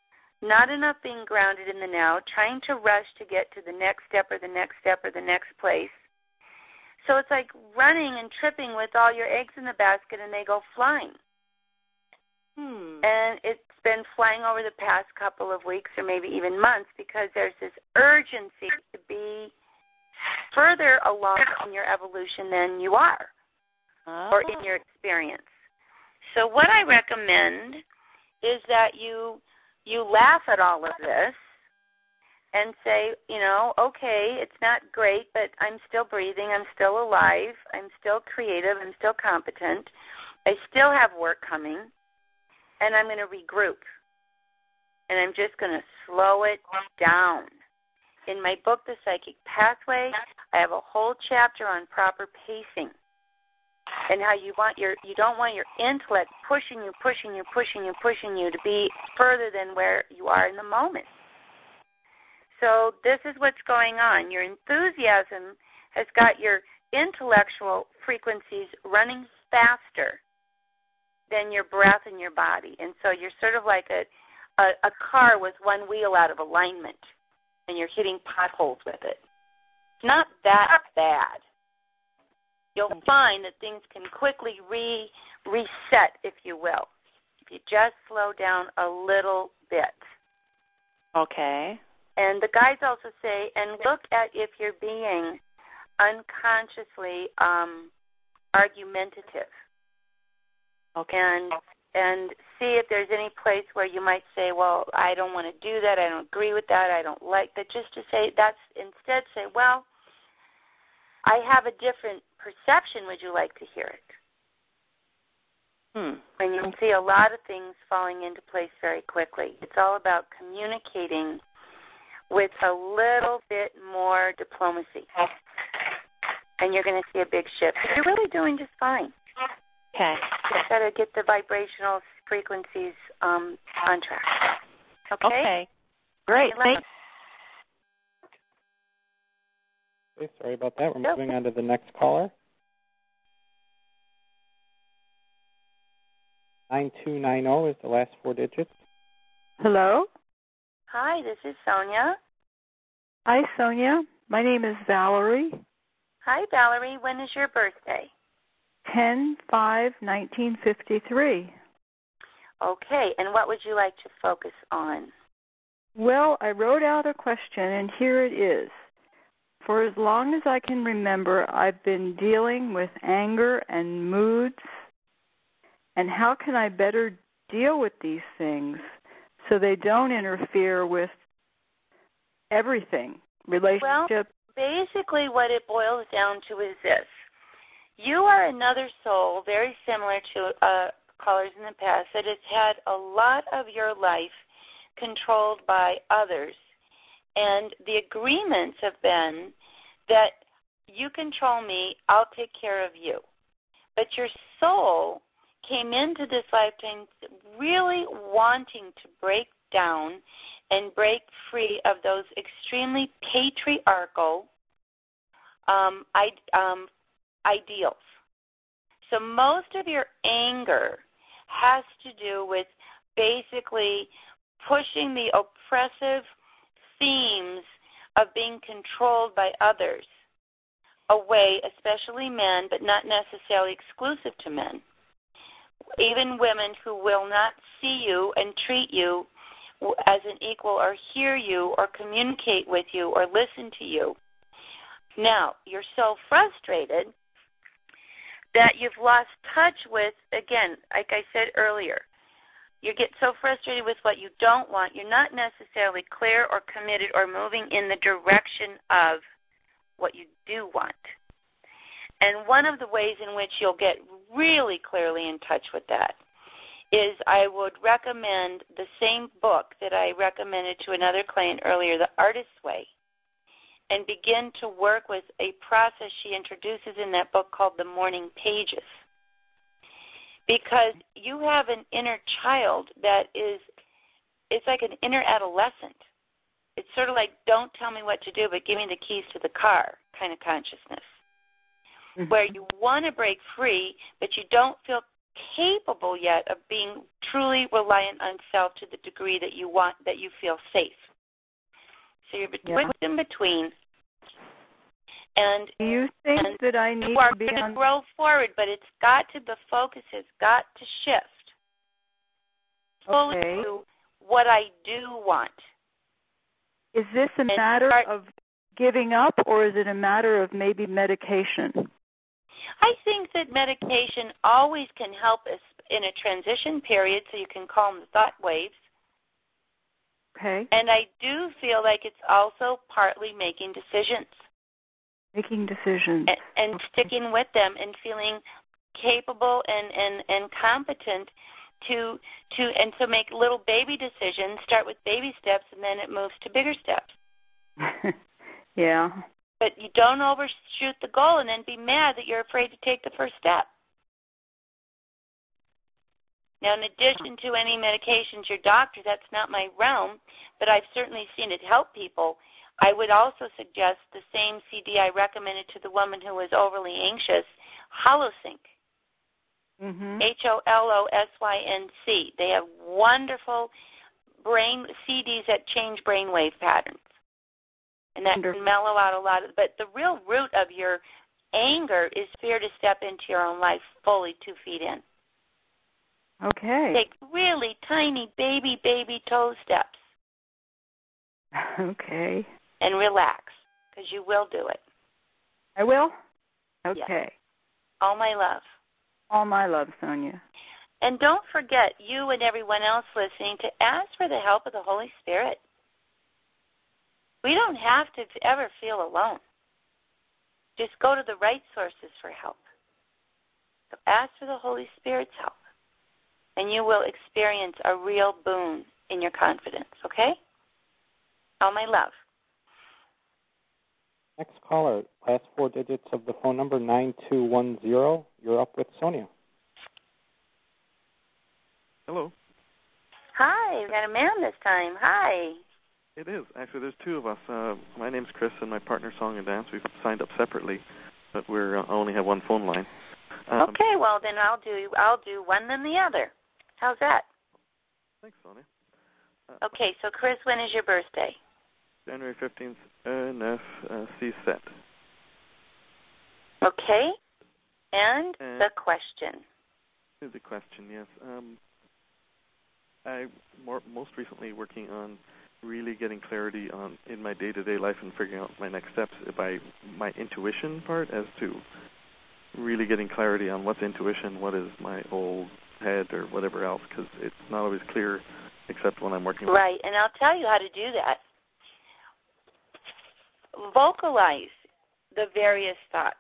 not enough being grounded in the now, trying to rush to get to the next step or the next step or the next place. So it's like running and tripping with all your eggs in the basket, and they go flying. Hmm. And it's been flying over the past couple of weeks or maybe even months because there's this urgency to be further along in your evolution than you are oh. or in your experience. So what I recommend is that you you laugh at all of this and say, you know, okay, it's not great, but I'm still breathing, I'm still alive, I'm still creative, I'm still competent, I still have work coming, and I'm going to regroup. And I'm just going to slow it down. In my book, The Psychic Pathway, I have a whole chapter on proper pacing and how you want your you don't want your intellect pushing you, pushing you, pushing you, pushing you to be further than where you are in the moment. So this is what's going on. Your enthusiasm has got your intellectual frequencies running faster than your breath and your body. And so you're sort of like a, a, a car with one wheel out of alignment, and you're hitting potholes with it. It's not that bad. You'll find that things can quickly re reset, if you will, if you just slow down a little bit. Okay. And the guides also say, and look at if you're being unconsciously um, argumentative. Okay. And and see if there's any place where you might say, well, I don't want to do that, I don't agree with that, I don't like that. Just to say, that's instead say, well, I have a different perception. Would you like to hear it? Hmm. And you'll see a lot of things falling into place very quickly. It's all about communicating with a little bit more diplomacy. And you're going to see a big shift. You're really doing just fine. Okay. Just got to get the vibrational frequencies um, on track. Okay? Okay. Great. Thanks. Okay, sorry about that. We're Yep. moving on to the next caller. nine two nine zero is the last four digits. Hello? Hi, this is Sonia. Hi, Sonia. My name is Valerie. Hi, Valerie. When is your birthday? ten five nineteen fifty-three. Okay, and what would you like to focus on? Well, I wrote out a question, and here it is. For as long as I can remember, I've been dealing with anger and moods, and how can I better deal with these things so they don't interfere with everything, relationship? Well, basically what it boils down to is this. You are another soul very similar to uh, callers in the past that has had a lot of your life controlled by others. And the agreements have been that you control me, I'll take care of you. But your soul came into this lifetime really wanting to break down and break free of those extremely patriarchal um, I, um, ideals. So most of your anger has to do with basically pushing the oppressive themes of being controlled by others away, especially men, but not necessarily exclusive to men. Even women who will not see you and treat you as an equal or hear you or communicate with you or listen to you. Now, you're so frustrated that you've lost touch with, again, like I said earlier, you get so frustrated with what you don't want, you're not necessarily clear or committed or moving in the direction of what you do want. And one of the ways in which you'll get really clearly in touch with that is I would recommend the same book that I recommended to another client earlier, The Artist's Way, and begin to work with a process she introduces in that book called The Morning Pages. Because you have an inner child that is, it's like an inner adolescent. It's sort of like, don't tell me what to do, but give me the keys to the car kind of consciousness, mm-hmm. where you want to break free, but you don't feel capable yet of being truly reliant on self to the degree that you want, that you feel safe. So you're yeah. in between. And do you think and that I need you are to be going on... to grow forward, but it's got to, the focus has got to shift fully okay. to what I do want. Is this a and matter start, of giving up, or is it a matter of maybe medication? I think that medication always can help us in a transition period so you can calm the thought waves. Okay. And I do feel like it's also partly making decisions. Making decisions. And, and sticking with them and feeling capable and, and, and competent to to and to make little baby decisions, start with baby steps, and then it moves to bigger steps. Yeah. But you don't overshoot the goal and then be mad that you're afraid to take the first step. Now, in addition to any medications, your doctor, that's not my realm, but I've certainly seen it help people. I would also suggest the same C D I recommended to the woman who was overly anxious, Holosync. Mm-hmm. H O L O S Y N C. They have wonderful brain C Ds that change brainwave patterns. And that Wonderful. can mellow out a lot of, but the real root of your anger is fear to step into your own life fully two feet in. Okay. Take really tiny baby, baby toe steps. Okay. And relax, because you will do it. I will? Okay. Yes. All my love. All my love, Sonia. And don't forget, you and everyone else listening, to ask for the help of the Holy Spirit. We don't have to ever feel alone. Just go to the right sources for help. So ask for the Holy Spirit's help, and you will experience a real boon in your confidence, okay? All my love. Next caller, last four digits of the phone number, nine two one zero. You're up with Sonia. Hello. Hi, we got a man this time. Hi. It is. Actually, there's two of us. Uh, my name's Chris, and my partner, Song and Dance. We've signed up separately, but we're uh, only have one phone line. Um, okay, well, then I'll do I'll do one then the other. How's that? Thanks, Sonia. Uh, okay, so Chris, when is your birthday? January fifteenth, N F C set. Okay. And uh, the question. The question, yes. Um, I'm more, most recently working on really getting clarity on in my day-to-day life and figuring out my next steps by my intuition part as to really getting clarity on what's intuition, what is my old head or whatever else, because it's not always clear except when I'm working. Right, and I'll tell you how to do that. Vocalize the various thoughts,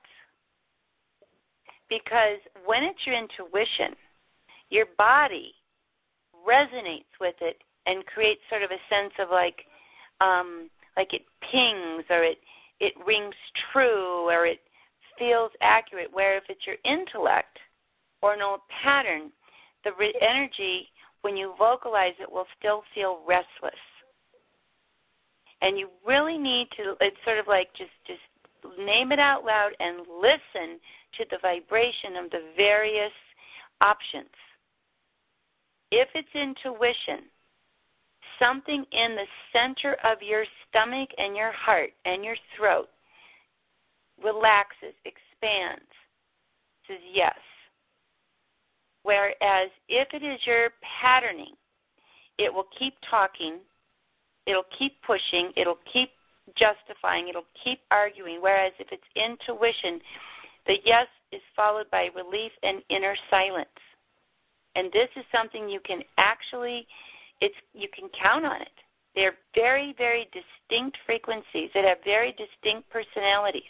because when it's your intuition, your body resonates with it and creates sort of a sense of like, um, like it pings or it it rings true or it feels accurate. Where if it's your intellect or an old pattern, the re- energy when you vocalize it will still feel restless. And you really need to, it's sort of like just, just name it out loud and listen to the vibration of the various options. If it's intuition, something in the center of your stomach and your heart and your throat relaxes, expands, says yes. Whereas if it is your patterning, it will keep talking, it'll keep pushing, it'll keep justifying, it'll keep arguing. Whereas if it's intuition, the yes is followed by relief and inner silence. And this is something you can actually, it's you can count on it. They're very, very distinct frequencies that have very distinct personalities.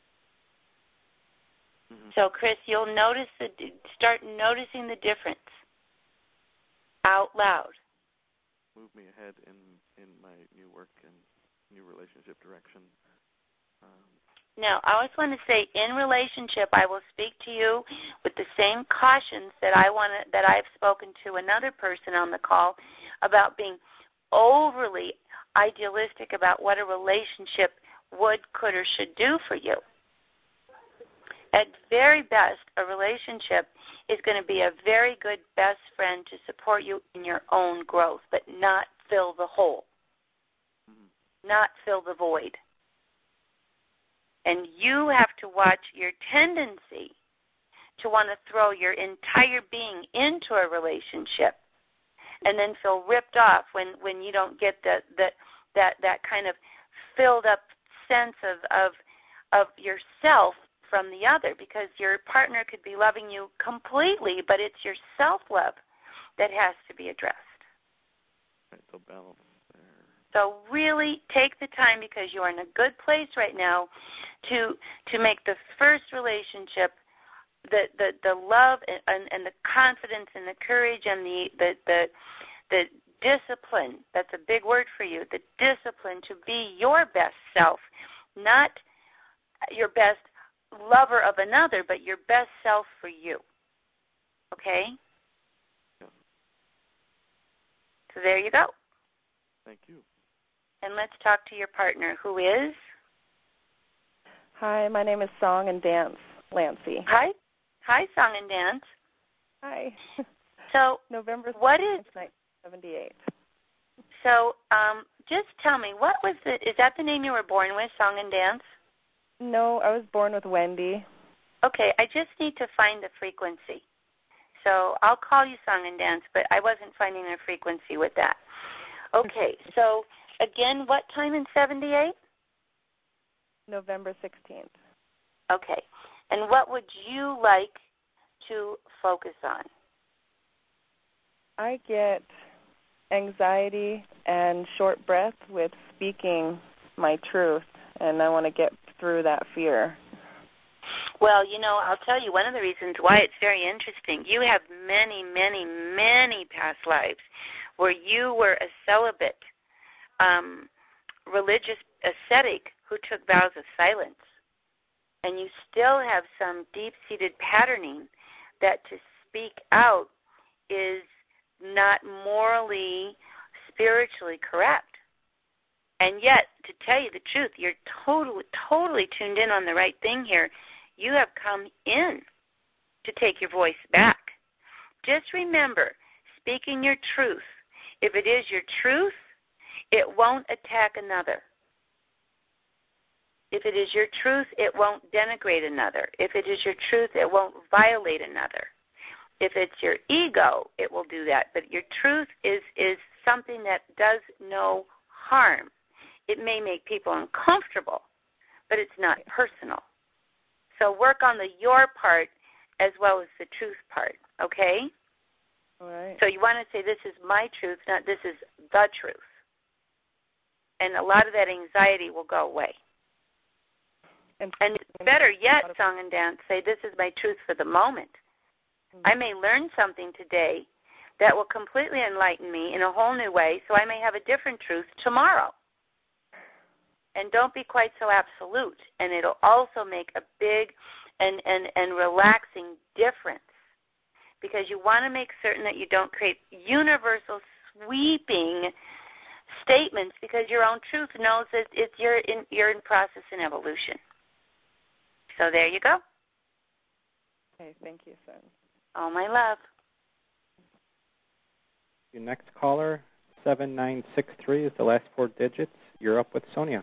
Mm-hmm. So, Chris, you'll notice the, start noticing the difference out loud. Move me ahead in, in my new work and new relationship direction. Um, Now, I always want to say, in relationship, I will speak to you with the same cautions that I want to, that I've spoken to another person on the call about being overly idealistic about what a relationship would, could, or should do for you. At very best, a relationship is going to be a very good best friend to support you in your own growth, but not fill the hole, mm-hmm. not fill the void. And you have to watch your tendency to want to throw your entire being into a relationship and then feel ripped off when, when you don't get the, the, that, that kind of filled up sense of, of, of yourself from the other, because your partner could be loving you completely, but it's your self-love that has to be addressed. Right, so balance. So really take the time, because you are in a good place right now to to make the first relationship, the the, the love and, and the confidence and the courage and the, the the the discipline. That's a big word for you. The discipline to be your best self, not your best lover of another, but your best self for you. Okay? Yeah. So there you go. Thank you. And let's talk to your partner, who is? Hi, my name is Song and Dance Lancy. Hi. Hi, Song and Dance. Hi. So November what is nineteen seventy-eight. So um, just tell me, what was the, is that the name you were born with, Song and Dance? No, I was born with Wendy. Okay, I just need to find the frequency. So I'll call you Song and Dance, but I wasn't finding a frequency with that. Okay, so again, what time in seventy-eight? November sixteenth. Okay, and what would you like to focus on? I get anxiety and short breath with speaking my truth, and I want to get through that fear. Well, you know, I'll tell you one of the reasons why it's very interesting. You have many, many, many past lives where you were a celibate, um, religious ascetic who took vows of silence. And you still have some deep-seated patterning that to speak out is not morally, spiritually correct. And yet, to tell you the truth, you're totally, totally tuned in on the right thing here. You have come in to take your voice back. Just remember, speaking your truth, if it is your truth, it won't attack another. If it is your truth, it won't denigrate another. If it is your truth, it won't violate another. If it's your ego, it will do that. But your truth is, is something that does no harm. It may make people uncomfortable, but it's not personal. So work on the your part as well as the truth part, okay? All right. So you want to say this is my truth, not this is the truth. And a lot of that anxiety will go away. And, and better yet, Song and Dance, say this is my truth for the moment. Mm-hmm. I may learn something today that will completely enlighten me in a whole new way, so I may have a different truth tomorrow. And don't be quite so absolute, and it'll also make a big and, and, and relaxing difference, because you want to make certain that you don't create universal sweeping statements, because your own truth knows that it's you're in, you're in process and evolution. So there you go. Okay, thank you, son. All my love. Your next caller, seven nine six three is the last four digits. You're up with Sonia.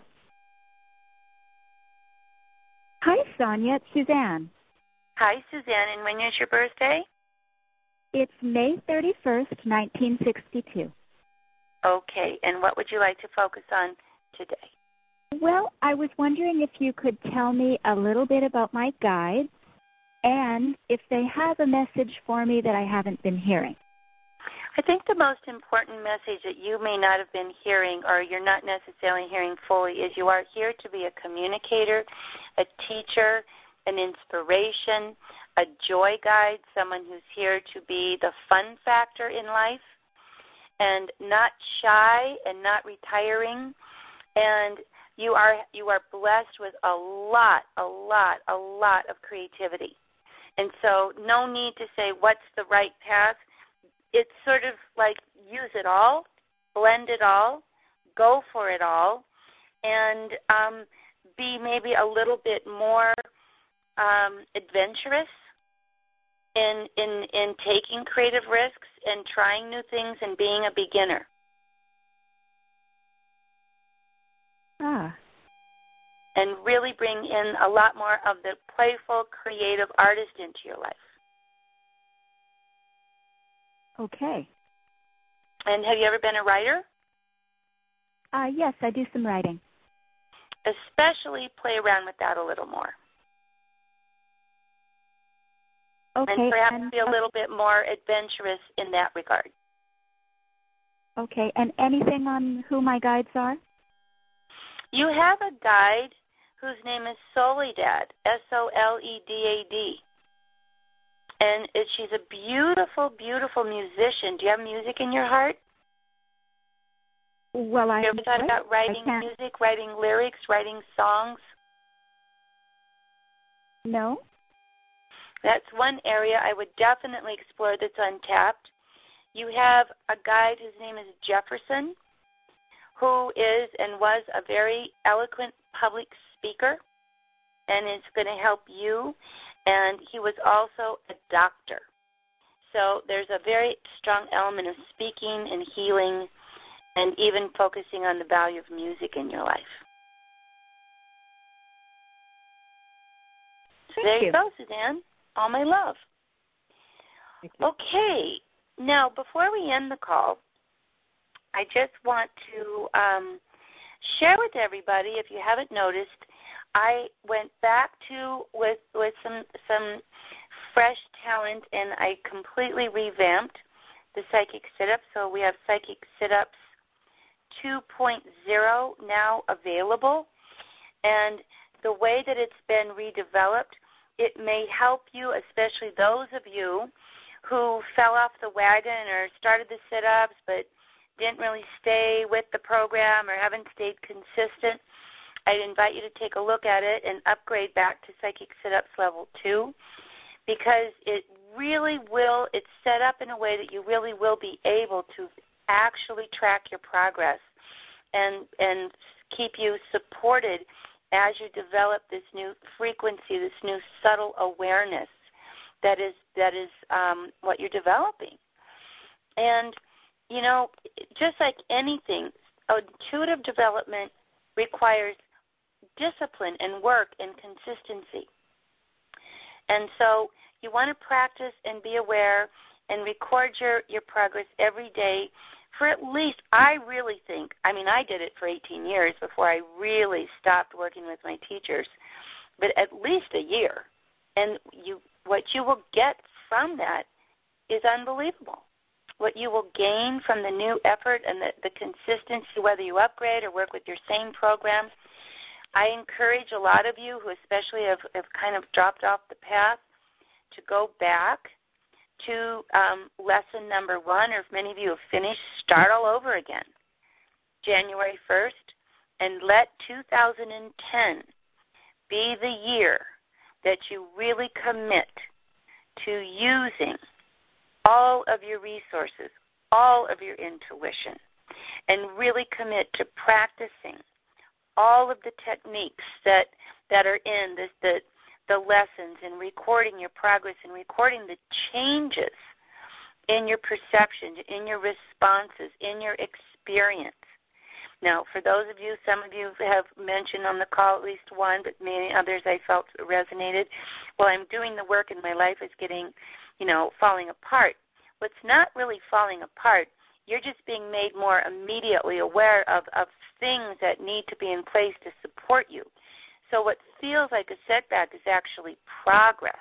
Hi, Sonia. It's Suzanne. Hi, Suzanne. And when is your birthday? It's May thirty-first, nineteen sixty-two. Okay. And what would you like to focus on today? Well, I was wondering if you could tell me a little bit about my guides and if they have a message for me that I haven't been hearing. I think the most important message that you may not have been hearing, or you're not necessarily hearing fully, is you are here to be a communicator, a teacher, an inspiration, a joy guide, someone who's here to be the fun factor in life, and not shy and not retiring. And you are you are blessed with a lot, a lot, a lot of creativity. And so no need to say what's the right path. It's sort of like use it all, blend it all, go for it all, and um, be maybe a little bit more um, adventurous in in in taking creative risks and trying new things and being a beginner. Ah. And really bring in a lot more of the playful, creative artist into your life. Okay. And have you ever been a writer? Uh, yes, I do some writing. Especially play around with that a little more. Okay. And perhaps and, be a little bit more adventurous in that regard. Okay. And anything on who my guides are? You have a guide whose name is Soledad, S O L E D A D. And it, she's a beautiful, beautiful musician. Do you have music in your heart? Well, I... Have you ever thought about writing music, writing lyrics, writing songs? No. That's one area I would definitely explore that's untapped. You have a guide whose name is Jefferson, who is and was a very eloquent public speaker, and is going to help you. And he was also a doctor. So there's a very strong element of speaking and healing and even focusing on the value of music in your life. So there you. you go, Suzanne. All my love. Okay. Now, before we end the call, I just want to um, share with everybody, if you haven't noticed, I went back to with with some some fresh talent, and I completely revamped the Psychic Sit-Ups. So we have Psychic Sit-Ups two point oh now available, and the way that it's been redeveloped, it may help you, especially those of you who fell off the wagon or started the sit-ups but didn't really stay with the program or haven't stayed consistent. I'd invite you to take a look at it and upgrade back to Psychic Sit-Ups Level two, because it really will, it's set up in a way that you really will be able to actually track your progress and and keep you supported as you develop this new frequency, this new subtle awareness that is that is um, what you're developing. And, you know, just like anything, intuitive development requires discipline and work and consistency. And so you want to practice and be aware and record your, your progress every day for at least, I really think, I mean, I did it for eighteen years before I really stopped working with my teachers, but at least a year. And you, what you will get from that is unbelievable. What you will gain from the new effort and the, the consistency, whether you upgrade or work with your same program. I encourage a lot of you who especially have, have kind of dropped off the path to go back to um, lesson number one, or if many of you have finished, start all over again, January first, and let two thousand ten be the year that you really commit to using all of your resources, all of your intuition, and really commit to practicing all of the techniques that that are in this, the the lessons, and recording your progress and recording the changes in your perception, in your responses, in your experience. Now, for those of you, some of you have mentioned on the call at least one, but many others I felt resonated. Well, I'm doing the work and my life is getting, you know, falling apart. What's not really falling apart, you're just being made more immediately aware of, of things that need to be in place to support you. So what feels like a setback is actually progress,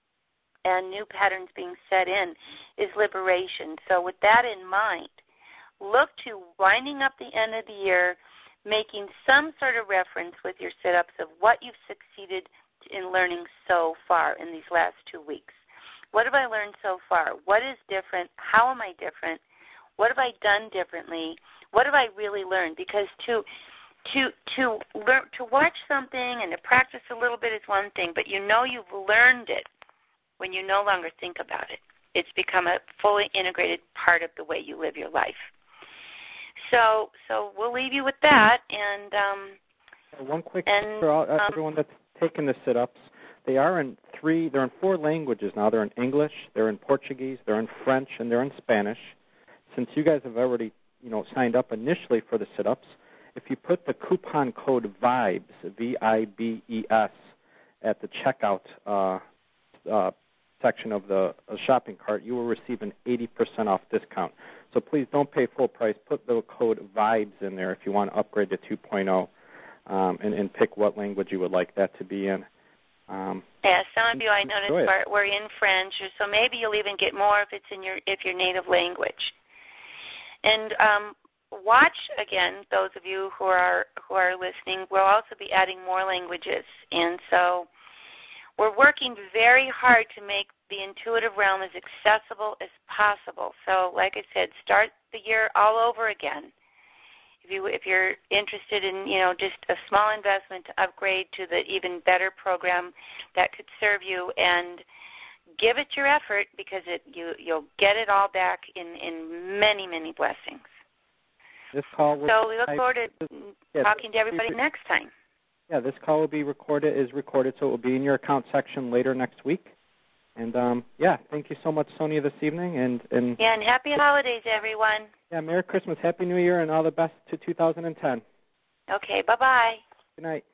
and new patterns being set in is liberation. So with that in mind, look to winding up the end of the year, making some sort of reference with your sit-ups of what you've succeeded in learning so far in these last two weeks. What have I learned so far? What is different? How am I different? What have I done differently? What have I really learned? Because to to to learn to watch something and to practice a little bit is one thing, but you know you've learned it when you no longer think about it. It's become a fully integrated part of the way you live your life. So so we'll leave you with that. And um, one quick and, for all, uh, um, everyone that's taken the sit-ups, they are in three, they're in four languages now. They're in English, they're in Portuguese, they're in French, and they're in Spanish. Since you guys have already, you know, signed up initially for the sit-ups, if you put the coupon code VIBES, V I B E S, at the checkout uh, uh, section of the uh, shopping cart, you will receive an eighty percent off discount. So please don't pay full price. Put the code VIBES in there if you want to upgrade to two point oh, um, and, and pick what language you would like that to be in. Um, yeah, some of you I noticed were, were in French, or so maybe you'll even get more if it's in your if your native language. And um, watch again, those of you who are who are listening. We'll also be adding more languages, and so we're working very hard to make the intuitive realm as accessible as possible. So, like I said, start the year all over again. If you if you're interested in you know just a small investment to upgrade to the even better program that could serve you, and give it your effort, because it you you'll get it all back in, in many many blessings. This call will so we look I, forward to yeah, talking to everybody this, next time. Yeah, this call will be recorded. Is recorded, so it will be in your account section later next week. And um, yeah, thank you so much, Sonia, this evening. And, and yeah, and happy holidays, everyone. Yeah, Merry Christmas, Happy New Year, and all the best to two thousand ten. Okay, bye bye. Good night.